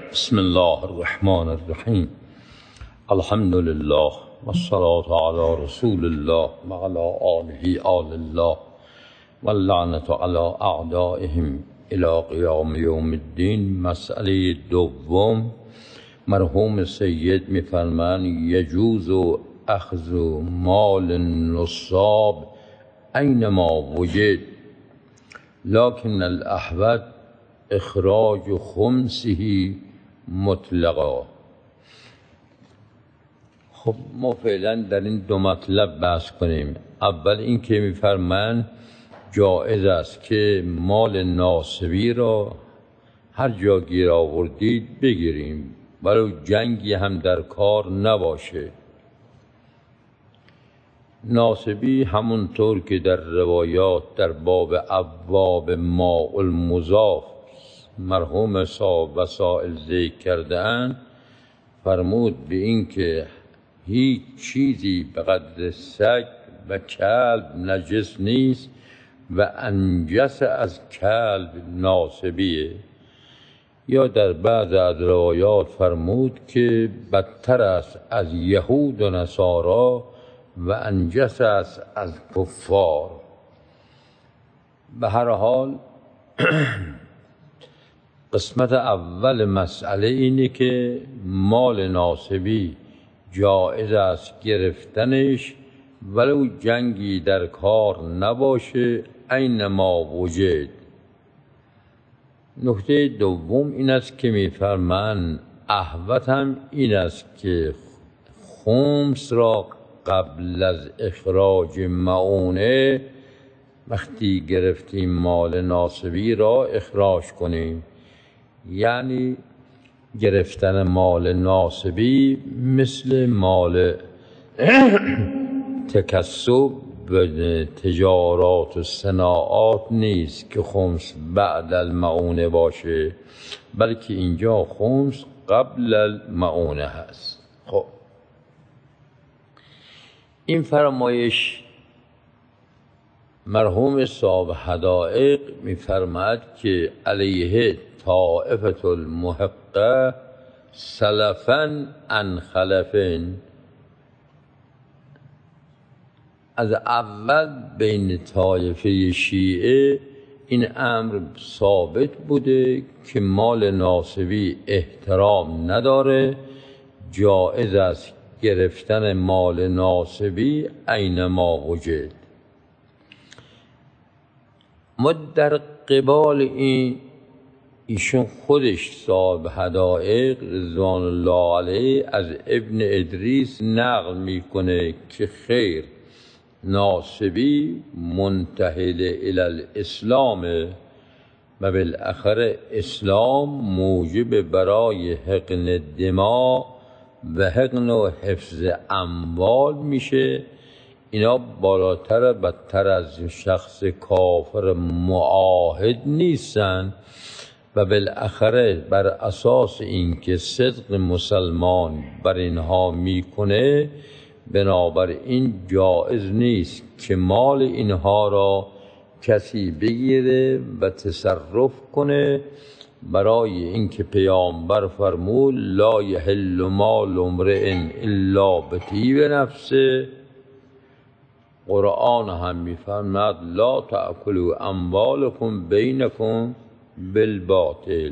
بسم الله الرحمن الرحیم. الحمد لله والصلاة على رسول الله وعلى آله آل الله واللعنة على اعدائهم الى قیام یوم الدین. مسئله دوم، مرحوم سید میفرمایند یجوز اخذ مال النصاب اینما وجد لكن الاحوط اخراج خمسه مطلقا. خب ما فعلا در این دو مطلب بحث کنیم. اول این که میفرمایند جایز است که مال ناصبی را هر جا گیر آوردید بگیریم برای جنگی هم در کار نباشه. ناصبی همونطور که در روایات در باب ابواب ماء المضاف مرحوم صاحب وسائل ذکر کرده‌اند، فرمود به این که هیچ چیزی به قدر سگ و کلب نجس نیست و انجس از کلب ناصبیه. یا در بعض از روایات فرمود که بدتر است از یهود و نصارا و انجس است از کفار. به هر حال قسمت اول مسئله اینه که مال ناصبی جایز است گرفتنش ولو جنگی در کار نباشه اینما وجد. نکته دوم این است که میفرمایند احوط هم این است که خمس را قبل از اخراج معونه وقتی گرفتیم مال ناصبی را اخراج کنیم. یعنی گرفتن مال ناصبی مثل مال تکسب و تجارات و صناعات نیست که خمس بعد المعونه باشه، بلکه اینجا خمس قبل المعونه هست. خب این فرمایش مرحوم صاحب حدائق می‌فرماید که علیه طائفة المحقه سلفاً عن خلفاً. از اول بین طایفه شیعه این امر ثابت بوده که مال ناصبی احترام نداره، جایز است گرفتن مال ناصبی اینما وجد. ما در قبال این ایشون خودش صاحب حدائق رضوان الله علیه از ابن ادریس نقل میکنه که خیر، ناصبی منتهل الی الاسلام و بالاخره اسلام موجب برای حقن دماء و حقن و حفظ اموال میشه. اینا بالاتر و بدتر از شخص کافر معاهد نیستن و بالاخره بر اساس اینکه صدق مسلمان بر اینها میکنه، بنابراین جایز نیست که مال اینها را کسی بگیره و تصرف کنه، برای اینکه پیامبر فرمود لا یحل مال امرئ الا بطیب نفسه. قرآن هم میفرماید لا تأکلوا اموالکم بینکم بالباطل.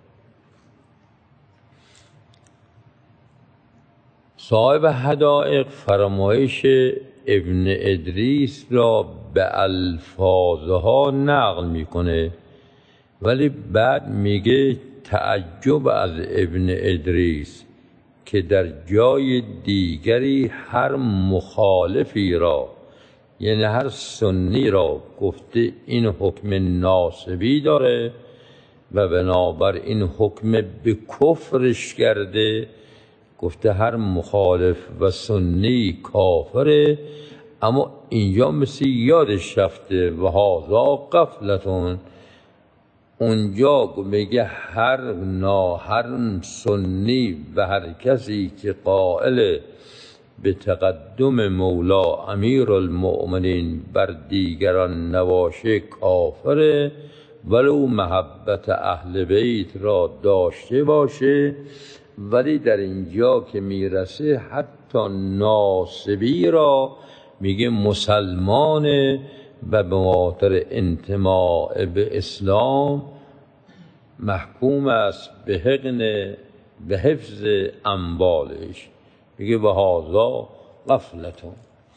صاحب حدائق فرمایش ابن ادریس را به الفاظها نقل میکنه، ولی بعد میگه تعجب از ابن ادریس که در جای دیگری هر مخالفی را، یعنی هر سنی را گفته این حکم ناصبی داره و بنابر این حکم به کفرش کرده، گفته هر مخالف و سنی کافره. اما اینجا مثل یادش رفته و هذا غفلتون. اونجا میگه هر سنی و هر کسی که قائل به تقدم مولا امیر المؤمنین بر دیگران نباشه کافره ولو محبت اهل بیت را داشته باشه، ولی در اینجا که میرسه حتی ناصبی را میگه مسلمانه و به خاطر انتماء به اسلام محکوم است به حفظ اموالش. میگه و هذا غفلتون.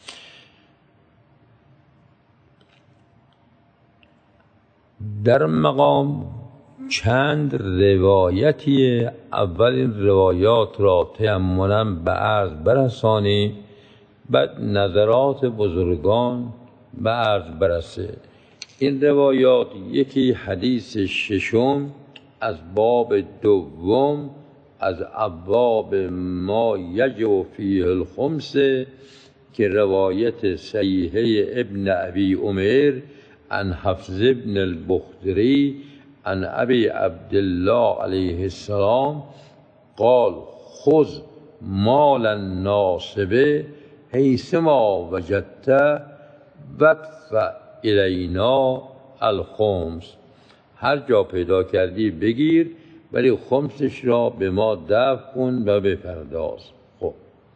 در مقام چند روایتی، اولین روایات را تأملا به عرض برسانی، بعد نظرات بزرگان به عرض برسه. این روایات یکی حدیث ششم از باب دوم از ابواب ما یجب فیه الخمس که روایت صحیحه ابن ابی عمیر عن حفظ ابن البختری عن ابی عبدالله علیه السلام قال خذ مال الناصب حیثما وجدت وادفع الینا الخمس. هر جا پیدا کردی بگیر، ولی خمسش را به ما دفع کن و بپرداز. خب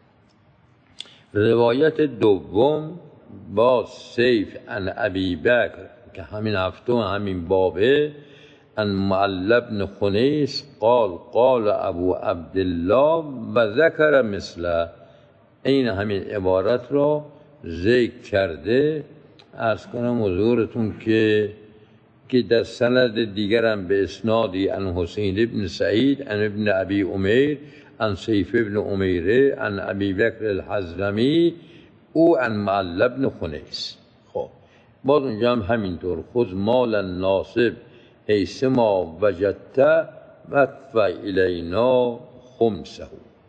روایت دوم با سیف عن ابی بکر که همین هفته همین بابه عن معل بن خنیس قال قال ابو عبدالله و ذکر مثله، این همین عبارت را ذکر کرده. عرض کنم حضورتون که در سند دیگرم به اسنادی عن حسین ابن سعید عن ابن ابی عمیر عن سیف ابن عمیره عن ابی بکر الحضرمی او عن معل بن خنیس. خب باز اونجا هم همینطور خذ مال الناصب حیثما وجدت وادفع الینا خمسه.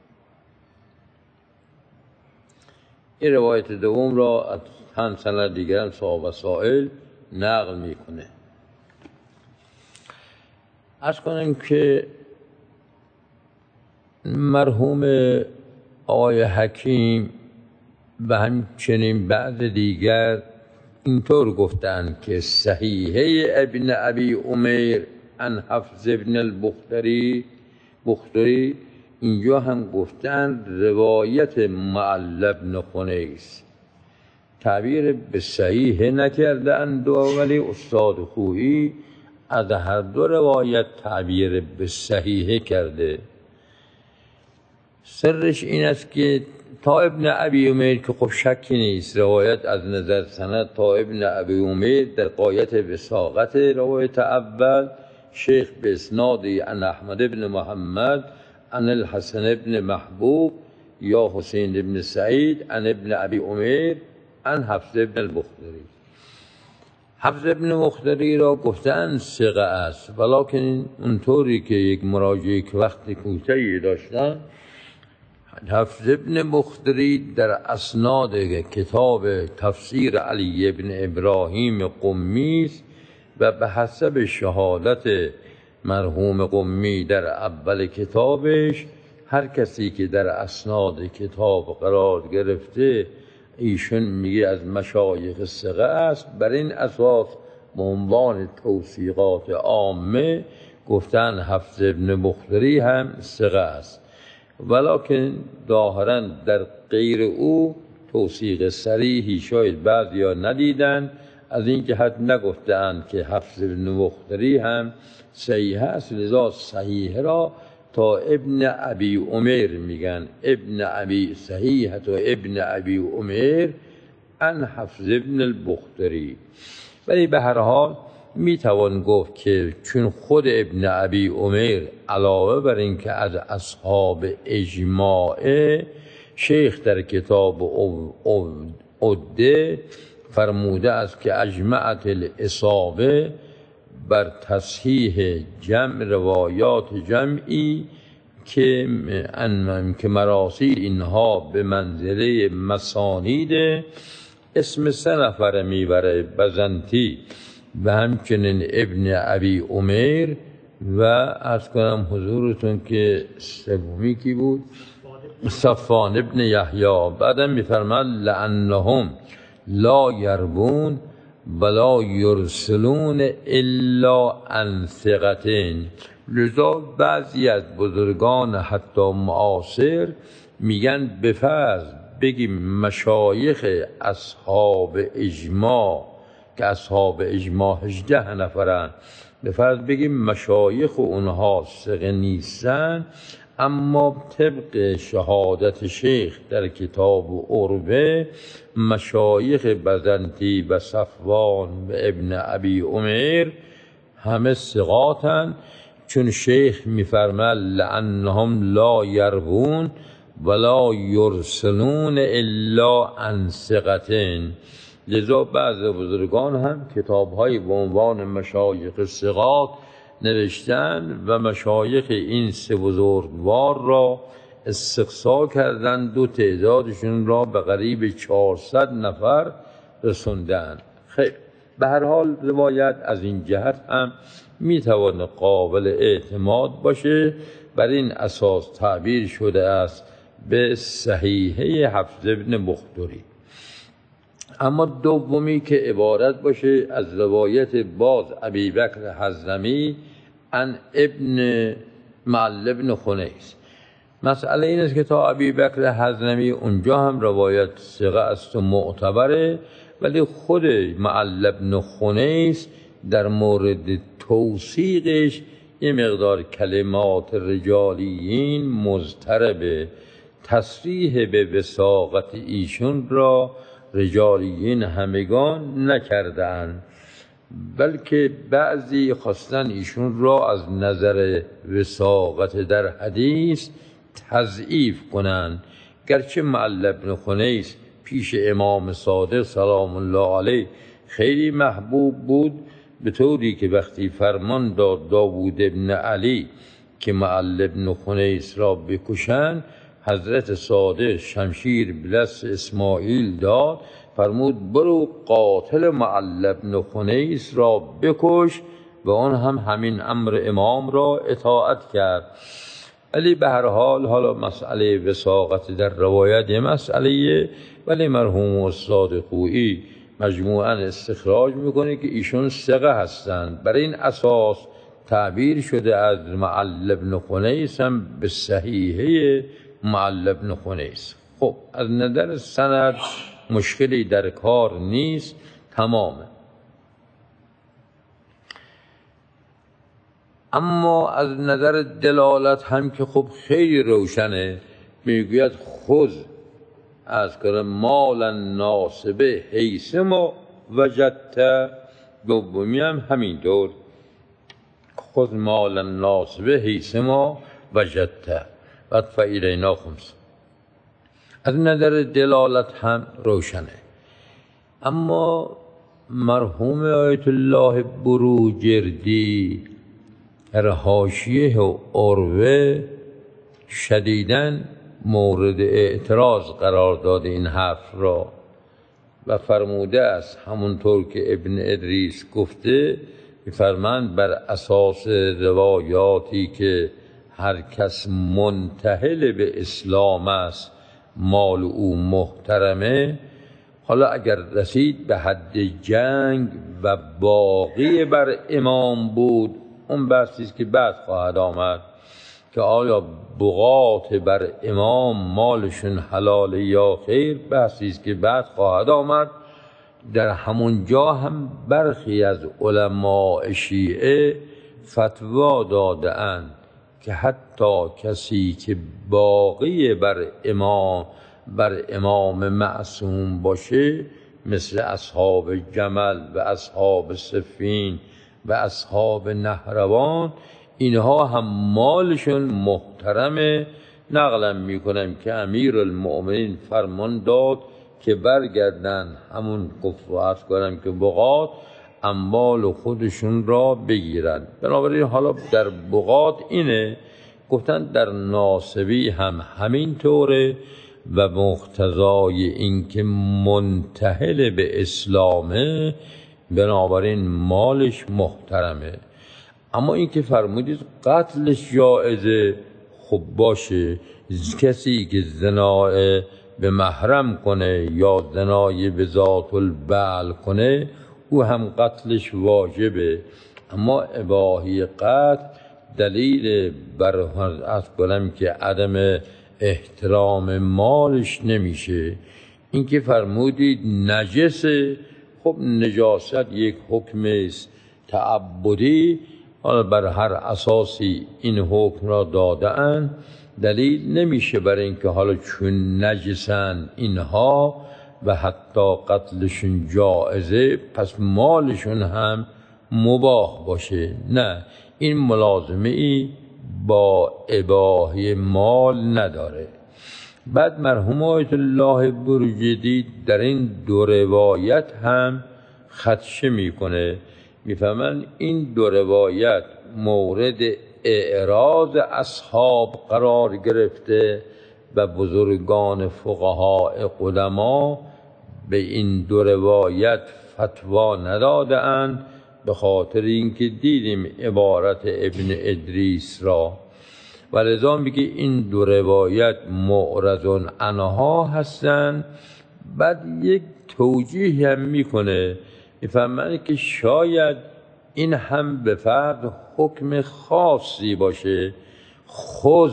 این روایت دوم را از چند سند دیگر هم صاحب وسائل نقل میکنه. عرض کنم که مرحوم آقای حکیم و همچنین بعض دیگر اینطور گفتند که صحیحه ابن ابی عمیر عن حفظ ابن البختری اینجا هم گفتند روایت معل بن خنیس. تعبیر به صحیح نکردند، ولی استاد خویی از هر دو روایت تعبیر به صحیح کرده. سرش این است که تا ابن ابی عمیر که خب شکی نیست روایت از نظر سند تا ابن ابی عمیر در غایت وثاقت روایت اول، شیخ به اسنادی عن احمد ابن محمد عن الحسن ابن محبوب یا حسین ابن سعید عن ابن ابی عمیر عن حفظ ابن البختری. حفظ ابن مختری را گفتن ثقه است، ولکن اونطوری که یک مراجعه که وقت کوتاهی داشتن، حفظ ابن مختری در اسناد کتاب تفسیر علی ابن ابراهیم قمی است و به حسب شهادت مرحوم قمی در اول کتابش، هر کسی که در اسناد کتاب قرار گرفته ایشون میگه از مشایخ ثقه است. بر این اساس به عنوان توثیقات عامه گفتن حفظ ابن مختری هم ثقه است، ولکن ظاهرا در غیر او توثیق صریحی شاید بعضیا ندیدن، از این جهت نگفتند که حفظ ابن مختری هم صحیح است. لذا صحیح را تا ابن ابی عمیر میگن، ابن ابی صحیح تا ابن ابی عمیر عن حفظ ابن البختری. ولی به هر حال میتوان گفت که چون خود ابن ابی عمیر علاوه بر این که از اصحاب اجماعه، شیخ در کتاب عده فرموده است که اجمعت الاصابه بر تصحیح جمع روایات جمعی که مراسیل اینها به منزله مسانید. اسم 3 نفر میبره، بزنتی و همچنین ابن ابی عمیر و عرض کنم حضورتون که سومی کی بود؟ صفوان ابن یحیی. بعدم میفرماد لانهم لا یربون ولا یرسلون الا عن ثقة. لذا بعضی از بزرگان حتی معاصر میگن به فرض بگیم مشایخ اصحاب اجماع که اصحاب اجماع 18 نفرن، به فرض بگیم مشایخ اونها ثقه نیستن، اما طبق شهادت شیخ در کتاب عروه مشایخ بزنطی و صفوان و ابن ابی عمر همه ثقاتن، چون شیخ میفرماد لانهم لا یروون ولا یرسلون الا عن ثقة. لذا بعض بزرگان هم کتاب‌های به عنوان مشایخ ثقات نوشتن و مشایخ این سه بزرگوار را استقصا کردند و تعدادشون را به قریب 400 نفر رسوندن. خیر، به هر حال روایت از این جهت هم میتواند قابل اعتماد باشه. بر این اساس تعبیر شده است به صحیحه حفظ ابن بختری. اما دومی که عبارت باشه از روایت باز ابی بکر حضرمی عن ابن معل ابن خنیس. مسئله این است که تا ابی بکر حضرمی اونجا هم روایت ثقه است و معتبره، ولی خود معل ابن خنیس در مورد توثیقش یه مقدار کلمات رجالیین مضطربه. تصریح به وثاقت ایشون را رجالیین همگان نکردند، بلکه بعضی خواستن ایشون را از نظر وثاقت در حدیث تضعیف کنند. گرچه معل ابن خنیس پیش امام صادق سلام الله علیه خیلی محبوب بود، به طوری که وقتی فرمان داد داوود ابن علی که معل ابن خنیس را بکشند، حضرت صادق شمشیر به دست اسماعیل داد، فرمود برو قاتل معل ابن خنیس را بکش و آن هم همین امر امام را اطاعت کرد. ولی به هر حال حالا مسئله وثاقت در روایت یه مسئله، ولی مرحوم استاد خویی مجموعاً استخراج میکنه که ایشون ثقه هستند. بر این اساس تعبیر شده از معل ابن خنیس هم به صحیحه معل ابن خنیس. خب از نظر سند مشکلی در کار نیست، تمامه. اما از نظر دلالت هم که خب خیلی روشنه، میگوید خذ از کنه مال ناسبه حیث ما وجدت. دومی هم همینطور، خذ مال ناسبه حیث ما وجدت وادفع الینا خمس. از نظر دلالت هم روشنه. اما مرحوم آیت الله بروجردی در حاشیه عروه شدیداً مورد اعتراض قرار داده این حرف را و فرموده است همونطور که ابن ادریس گفته، می‌فرماند بر اساس روایاتی که هر کس منتهل به اسلام است مال او محترمه. حالا اگر رسید به حد جنگ و باقی بر امام بود، اون بحثی است که بعد خواهد آمد که آیا بغات بر امام مالشون حلال یا خیر، بحثی است که بعد خواهد آمد. در همون جا هم برخی از علماء شیعه فتوا داده اند که حتی کسی که باقی بر امام معصوم باشه، مثل اصحاب جمل و اصحاب صفین و اصحاب نهروان، اینها هم مالشون محترمه. نقلم میکنم که امیرالمؤمنین فرمان داد که برگردن همون کفر کنم که بغات اموال خودشون را بگیرن. بنابراین حالا در بغات اینه، گفتن در ناصبی هم همین طوره و مقتضای این که منتهل به اسلامه، بنابراین مالش محترمه. اما این که فرمودید قتلش جایزه، خب باشه، کسی که زنای به محرم کنه یا زنای به ذات البعل کنه، او هم قتلش واجبه، اما اباحی قتل دلیل بر از کنم که عدم احترام مالش نمیشه. اینکه فرمودید نجسه، خب نجاست یک حکم است تعبدی، حالا بر هر اساسی این حکم را داده‌اند، دلیل نمیشه برای اینکه حالا چون نجسن اینها و حتی قتلشون جائزه پس مالشون هم مباح باشه. نه، این ملازمه ای با اباحه مال نداره. بعد مرحوم آیت الله بروجردی در این دو روایت هم خدشه میکنه، میفهمن این دو روایت مورد اعراض اصحاب قرار گرفته و بزرگان فقهای قدما به این دو روایت فتوا نداده اند، به خاطر اینکه دیدیم عبارت ابن ادریس را، و لذا میگه این دو روایت معرض عنها هستند. بعد یک توجیه هم میکنه، میفهمن که شاید این هم به فرد حکم خاصی باشه، خذ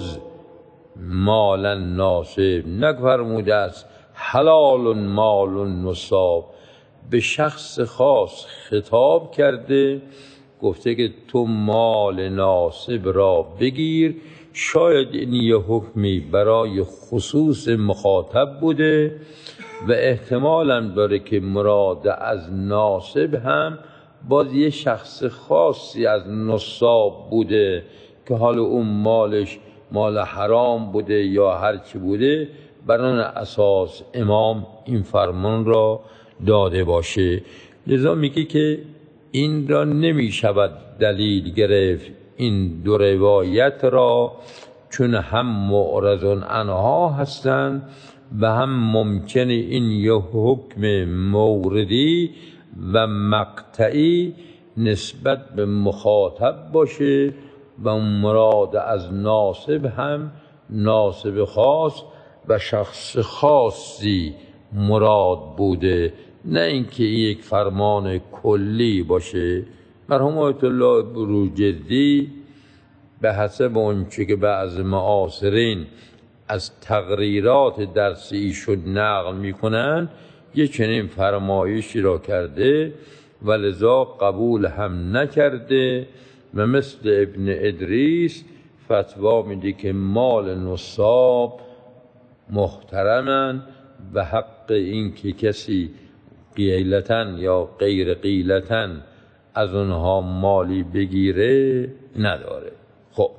مالا ناصب، نفرموده است حلال مال نصاب، به شخص خاص خطاب کرده، گفته که تو مال ناصب را بگیر. شاید این یه حکمی برای خصوص مخاطب بوده و احتمال هم داره که مراد از ناصب هم باز یه شخص خاصی از نصاب بوده که حالا اون مالش مال حرام بوده یا هر چی بوده، بر آن اساس امام این فرمان را داده باشه. لذا میگه که این را نمی شود دلیل گرفت این دو روایت را، چون هم معرض عنها هستند و هم ممکنه این یه حکم موردی و مقطعی نسبت به مخاطب باشه و مراد از ناصب هم ناصب خاص و شخص خاصی مراد بوده، نه اینکه یک فرمان کلی باشه. مرحوم آیت الله بروجردی به حسب اونچه که بعض معاصرین از تقریرات درس ایشون نقل میکنن یه چنین فرمایشی را کرده و لذا قبول هم نکرده و مثل ابن ادریس فتوا میده که مال نصاب محترمن و حق این که کسی قیلتن یا غیر قیلتن از اونها مالی بگیره نداره. خب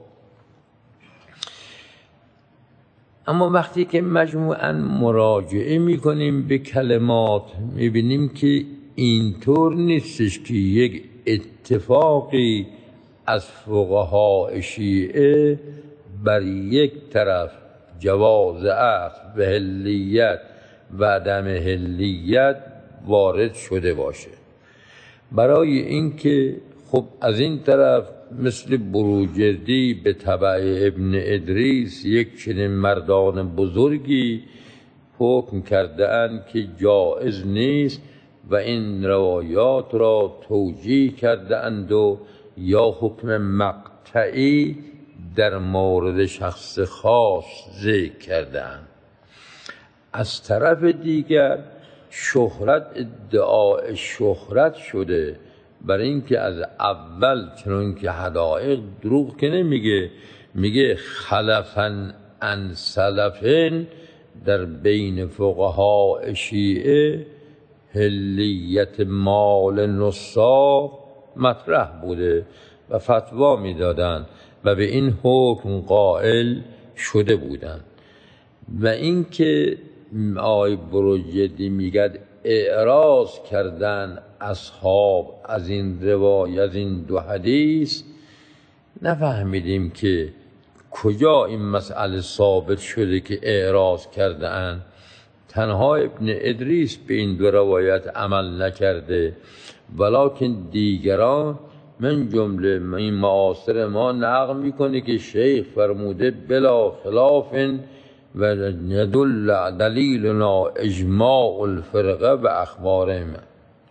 اما وقتی که مجموعاً مراجعه میکنیم به کلمات میبینیم که اینطور نیستش که یک اتفاقی از فقهای شیعه بر یک طرف جواز اخذ به حلیت و عدم حلیت وارد شده باشه. برای اینکه خب از این طرف مثل بروجردی به تبع ابن ادریس یک چنین مردان بزرگی حکم کرده اند که جائز نیست و این روایات را توجیه کرده اند و یا حکم مقطعی در مورد شخص خاص ذکر کرده اند. از طرف دیگر شهرت ادعای شهرت شده، برای اینکه از اول چنان که حدائق دروغ که نمیگه، میگه خلفن عن سلفن در بین فقهای شیعه حلیت مال نصاب مطرح بوده و فتوا میدادن و به این حکم قائل شده بودند. و اینکه آقای بروجردی میگه اعراض کردن اصحاب از این روایت، از این دو حدیث، نفهمیدیم که کجا این مسئله ثابت شده که اعراض کرده اند. تنها ابن ادریس به این دو روایت عمل نکرده، ولکن دیگران من جمله این معاصر ما نقل میکنه که شیخ فرموده بلا خلاف و يدل دلیلنا اجماع الفرقه و اخبارهم.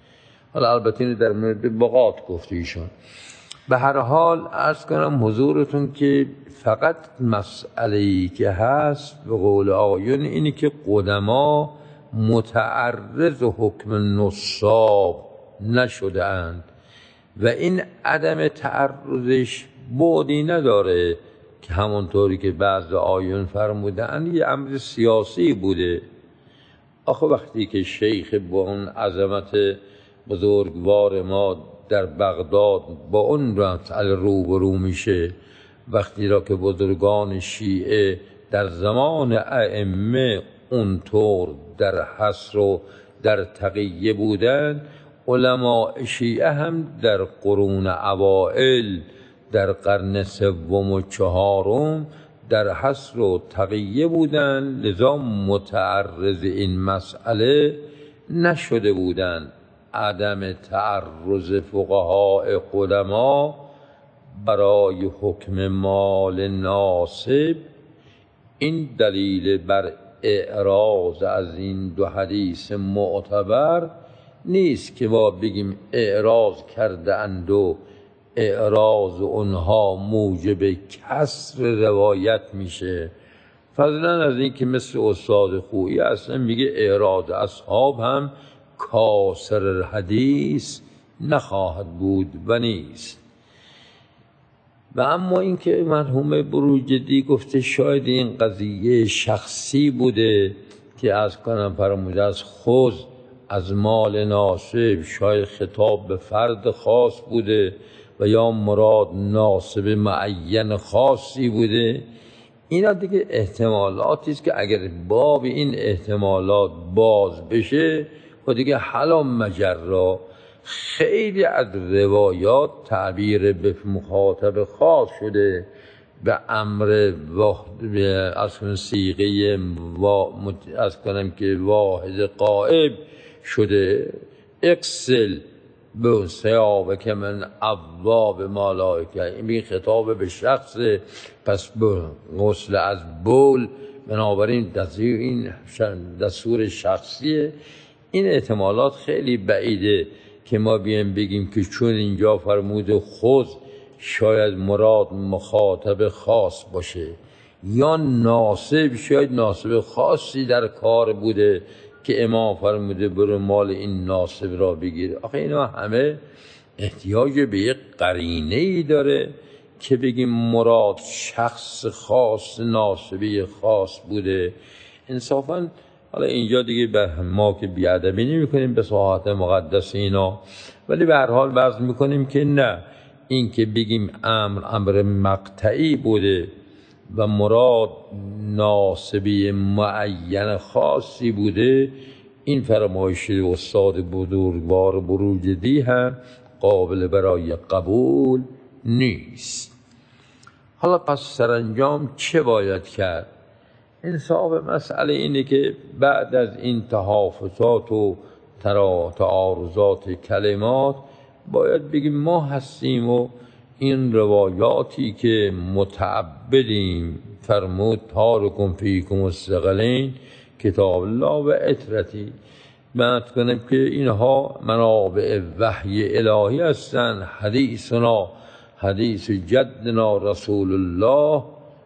حالا البته اینو در مورد بقات گفته ایشون. به هر حال عرض کنم حضورتون که فقط مسئله‌ای که هست به قول آقایون اینی که قدما متعرض حکم نصاب نشده اند و این عدم تعرضش بعدی نداره که همونطوری که بعض آیون فرمودن یه امر سیاسی بوده. آخه وقتی که شیخ با اون عظمت بزرگوار ما در بغداد با اون مسئله روبرو میشه، وقتی را که بزرگان شیعه در زمان ائمه اونطور در حصر و در تقیه بودن، علماء شیعه هم در قرون اوائل در قرن سوم و چهارم در حصر و تقیه بودن، لذا متعرض این مسئله نشده بودند. عدم تعرض فقهای قدما برای حکم مال ناصب این دلیل بر اعراض از این دو حدیث معتبر نیست که ما بگیم اعراض کرده اند و اعراض اونها موجب کسر روایت میشه. فضلا از این که مثل استاد خویی اصلا میگه اعراض اصحاب هم کاسر الحدیث نخواهد بود و نیست. و اما اینکه مرحوم بروجردی گفته شاید این قضیه شخصی بوده که از کنم فرموده از خود از مال ناصب، شاید خطاب به فرد خاص بوده و یا مراد ناصب معین خاصی بوده. اینا دیگه احتمالاتی است که اگر باب این احتمالات باز بشه و دیگه حالا مجرا خیلی از روایات تعبیر به مخاطب خاص شده به امر از صیغه از کنم که واحد غائب شده. اکسل به ثیابک که من ابواب ملائکه، این خطاب به شخص، پس به غسل از بول، بنابراین این دستور شخصیه. این احتمالات خیلی بعیده که ما بیایم بگیم که چون اینجا فرمود خود شاید مراد مخاطب خاص باشه یا ناصب، شاید ناصب خاصی در کار بوده که امام فرموده برو مال این ناصب را بگیر. آخه اینا همه احتیاج به یک قرینه‌ای داره که بگیم مراد شخص خاص ناصبی خاص بوده. انصافاً حالا اینجا دیگه به ما که بیادبی نمی کنیم به صحات مقدس اینا، ولی به هر حال وضع میکنیم که نه، این که بگیم امر مقطعی بوده و مراد ناصبی معین خاصی بوده، این فرمایش استاد بزرگوار بروجردی هم قابل برای قبول نیست. حالا پس سرانجام چه باید کرد؟ انصاف مسئله اینه که بعد از این تحافظات و تعارضات کلمات باید بگیم ما هستیم و این روایاتی که متعبدیم، فرمود تارکم فیکم الثقلین کتاب الله و اطرتی، معنی کنیم که اینها منابع وحی الهی هستند. حدیثنا حدیث جدنا رسول الله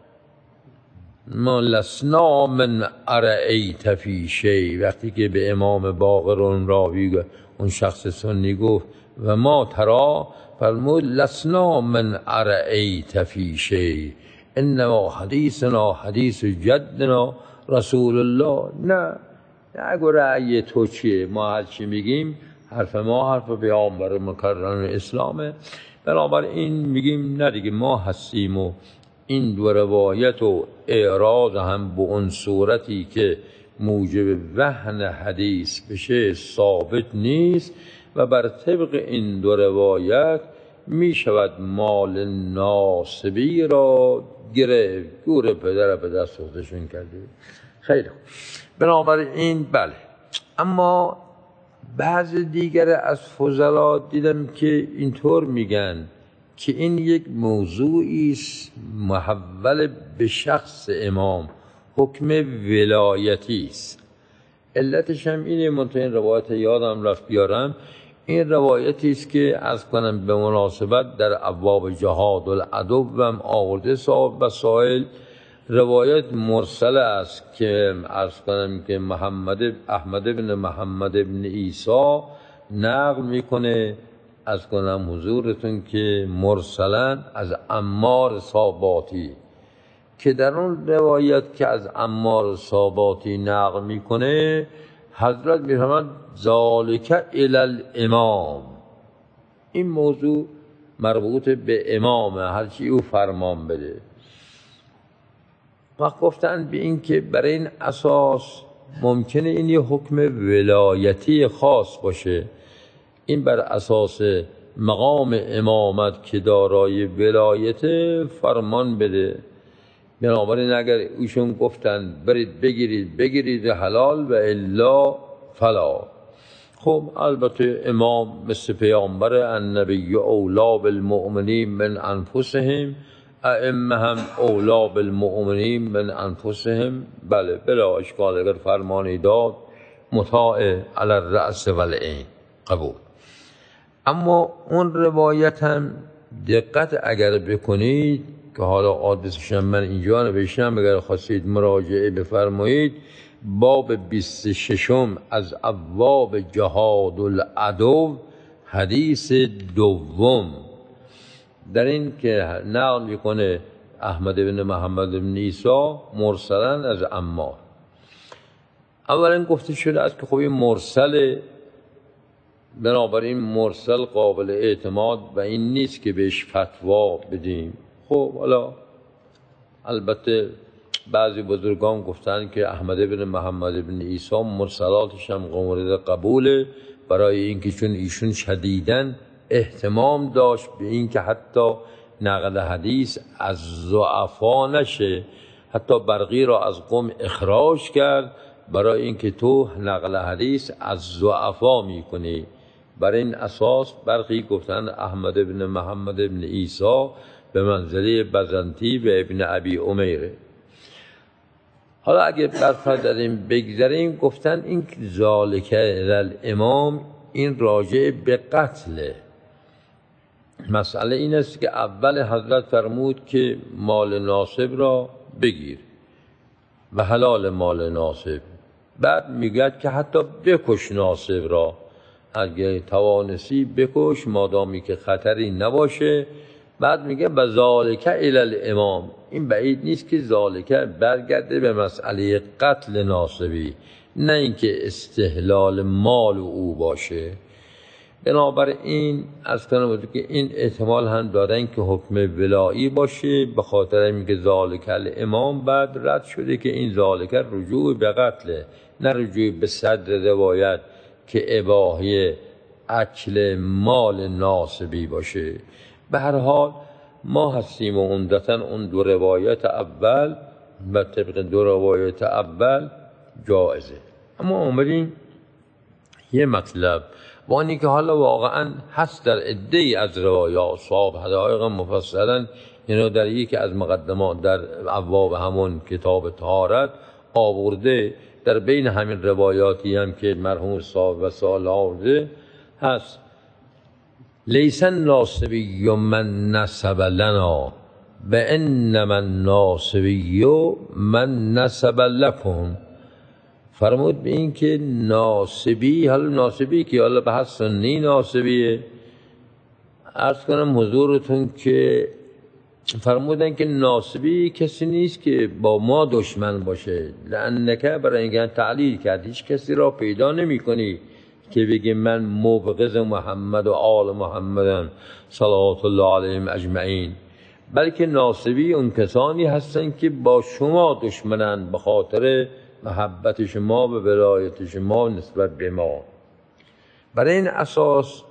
ما لسنا من ارئیت فی شی. وقتی که به امام باقر اون راوی اون شخص سنی گفت و ما ترا، فرمود لسنا من ارئیت فی شی انما حدیثنا حدیث جدنا رسول الله. نه اگه رأی تو چیه، ما هر چی میگیم حرف ما حرف پیامبر مکرم اسلامه. بنابراین میگیم نه دیگه ما هستیم و این دو روایت و اعراض هم به اون صورتی که موجب وهن حدیث بشه ثابت نیست و بر طبق این دو روایت می شود مال ناصبی را گرفت. گور پدر به دست خودشون کرده. خیلی خوب. بنابراین بله، اما بعض دیگر از فضلا دیدم که اینطور میگن که این یک موضوعی است محول به شخص امام، حکم ولایتی است. علتش هم اینه، منتها این روایت یادم رفت بیارم، این روایتی است که عرض کنم به مناسبت در ابواب جهاد العدو هم آورده صاحب وسائل. روایت مرسل است که عرض کنم که احمد بن محمد بن عیسی نقل میکنه، از کنم حضورتون که مرسلا از عمار صاباتی، که در اون روایت که از عمار صاباتی نقل میکنه حضرت میفرماید ذالک الی الامام، این موضوع مربوط به امامه، هرچی او فرمان بده. وقت گفتن به این که برای این اساس ممکنه این یه حکم ولایتی خاص باشه، این بر اساس مقام امامت که دارای ولایت فرمان بده. بنابراین اگر ایشون گفتن برید بگیرید حلال و الا فلا. خب البته امام مثل پیامبر النبی اولا بالمؤمنین من انفسهم، ائمه هم اولا بالمؤمنین من انفسهم، بله بلا اشکال، اگر فرمانی داد مطاع علی الرأس والعین، قبول. اما اون روایت هم دقت اگر بکنید که حالا عادتش من اینجا نوشتم، اگر خواستید مراجعه بفرمایید، باب 26 از ابواب جهاد العدو حدیث دوم، در این که نقل میکنه احمد بن محمد بن عیسی مرسلا از عمار. اولا گفته شده است که خب این مرسل، بنابراین مرسل قابل اعتماد و این نیست که بهش فتوا بدیم. خب حالا البته بعضی بزرگان گفتن که احمد بن محمد بن عیسی مرسلاتش هم مورد قبوله، برای اینکه چون ایشون شدیداً اهتمام داشت به اینکه حتی نقل حدیث از ضعفا نشه، حتی برقی را از قوم اخراج کرد برای اینکه تو نقل حدیث از ضعفا میکنی. برای این اساس برقی گفتن احمد بن محمد بن عیسی به منزله بزنتی و ابن ابی امیره. حالا اگه برفرض داریم بگذاریم، گفتن این ذالک الامام این راجع به قتله. مسئله این است که اول حضرت فرمود که مال ناصب را بگیر و حلال مال ناصب، بعد میگه که حتی بکش ناصب را، اگه توانسی بکش مادامی که خطری نباشه. بعد میگه و ذالک الی الامام، این بعید نیست که ذالک برگرده به مسئله قتل ناصبی، نه اینکه استحلال مال او باشه. بنابراین از کنم که این احتمال هم دارن که حکم ولایی باشه، به خاطر اینکه ذالک الامام بعد رد شده که این ذالک رجوع به قتله، نه رجوع به صدر روایت که اباحه اکل مال ناصبی باشه. به هر حال ما هستیم و عمدتاً اون دو روایت اول و طبق دو روایت اول جایزه. اما اومدیم یه مطلب وانی که حالا واقعاً هست در عده‌ای از روایات، صاحب حدائق مفصلاً اینو در یکی از مقدمات در ابواب همون کتاب طهارت آورده، در بین همین روایاتی هم که مرحوم صاحب وسائل آورده هست: لیس الناصبی من نسب لنا و انما الناصبی من نسب لکم. فرمود به این که ناصبی، حالا ناصبی که حالا به حد سنی ناصبیه، عرض کنم حضورتون که فرمودن که ناصبی کسی نیست که با ما دشمن باشه، لأنکه برای اینکه تعلیل کرد هیچ کسی را پیدا نمی کنی که بگه من مبغض محمد و آل محمدم صلوات الله علیهم اجمعین، بلکه ناصبی اون کسانی هستن که با شما دشمنن به خاطر محبت شما و ولایت شما نسبت به ما. برای این اساس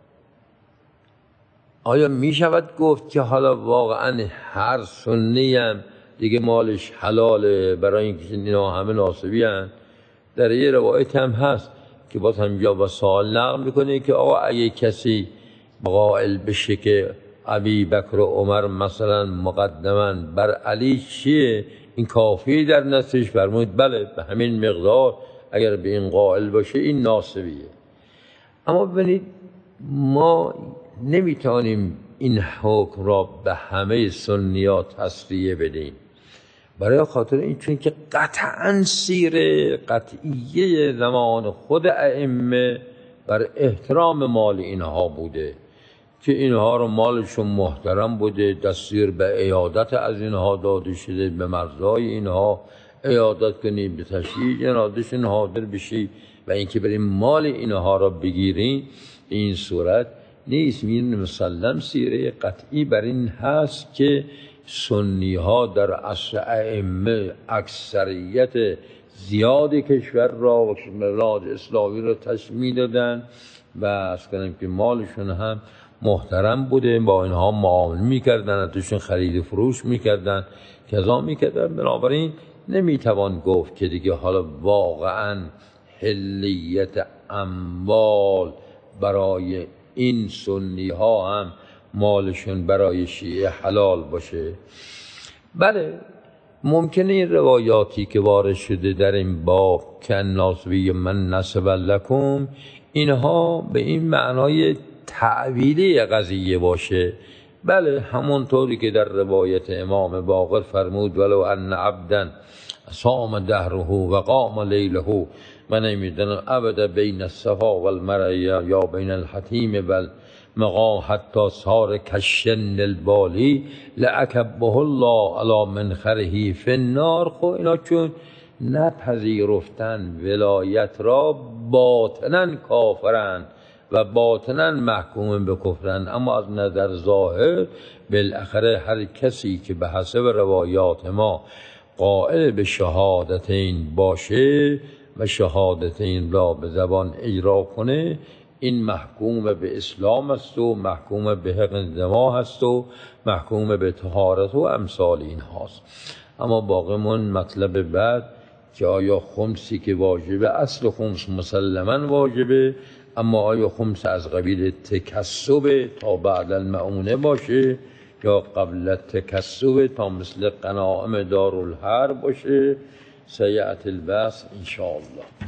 آیا می شود گفت که حالا واقعا هر سنی هم دیگه مالش حلاله برای اینکه اینا همه ناصبی هستن؟ در یه روایت هم هست که باز همجا با سوال نقل میکنه که آقا اگه کسی قائل بشه که ابی بکر و عمر مثلا مقدمن بر علی چیه، این کافی در نصرش؟ فرمود بله به همین مقدار اگر به این قائل باشه این ناصبیه. اما ببینید ما نمیتونیم این حکم را به همه سنیات تصریح بدیم، برای خاطر این چون که قطعاً سیره قطعیه زمان خود ائمه بر احترام مال اینها بوده که اینها رو مالشون محترم بوده، دستور به عیادت از اینها داده شده، به مرزای اینها عیادت کنی، به تشییع جنازه‌شون حاضر بشی و اینکه بریم مال اینها را بگیریم این صورت نیست. می‌دونیم مسلم سیره قطعی بر این هست که سنی ها در عصر ائمه اکثریت زیاد کشور را و بلاد اسلامی را تشمیل دادن و از کنیم که مالشون هم محترم بوده، با اینها معامله میکردن، ازشون خرید و فروش میکردن، کذا میکردن. بنابراین نمیتوان گفت که دیگه حالا واقعا حلیت اموال برای این سنی ها هم مالشون برای شیعه حلال باشه. بله ممکنه این روایاتی که وارد شده در این باب که الناصبی من نسب لکم اینها به این معنای تعویلی قضیه باشه. بله همونطوری که در روایت امام باقر فرمود ولو ان عبدا صام دهره و قام لیله و نمیدونم ابدا بین الصفا و المروه یا بین الحتیم و مقام حتی صار کشن البالی لعکبه الله علی منخره فی النار. خب اینا چون نپذیرفتن ولایت را باطنا کافرند و باطنا محکوم به کفرند، اما از نظر ظاهر بالاخره هر کسی که به حسب روایات ما قائل به شهادتین باشه و شهادتین را به زبان اجرا کنه این محکوم به اسلام است و محکوم به حقن دماء است و محکوم به طهارت و امثال این هاست. اما باقیمون مطلب بعد که آیا خمسی که واجبه، اصل خمس مسلما واجبه، اما آیا خمس از قبیل تکسب تا بعد المعونه باشه یا قبل تکسب تا مثل غنائم دارالحرب باشه؟ سیأتی البحث ان شاء الله.